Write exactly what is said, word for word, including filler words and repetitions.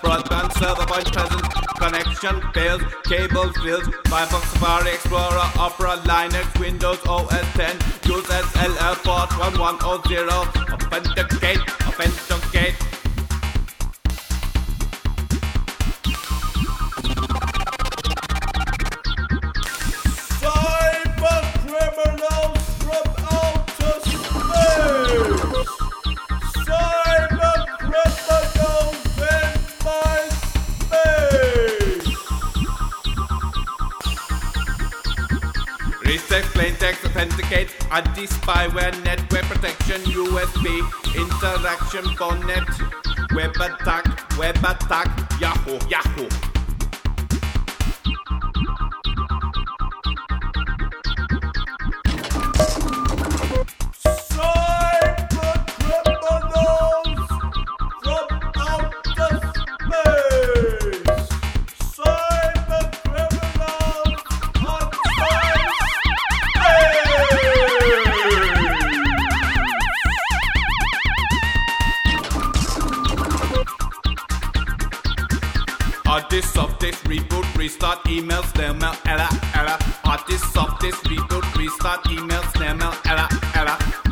broadband server point present, connection fails, cable fails, Firefox, Safari, Explorer, Opera, Linux, Windows, O S ten, use S L L port one one zero zero, authenticate, authenticate. Reset, plain text, authenticate, anti-spyware, network protection, U S B, interaction, bonnet, web attack, web attack, Yahoo, Yahoo. Artist, softest, reboot, restart, email, snail mail, error, error. Artist, softest, reboot, restart, email, snail mail, error, error.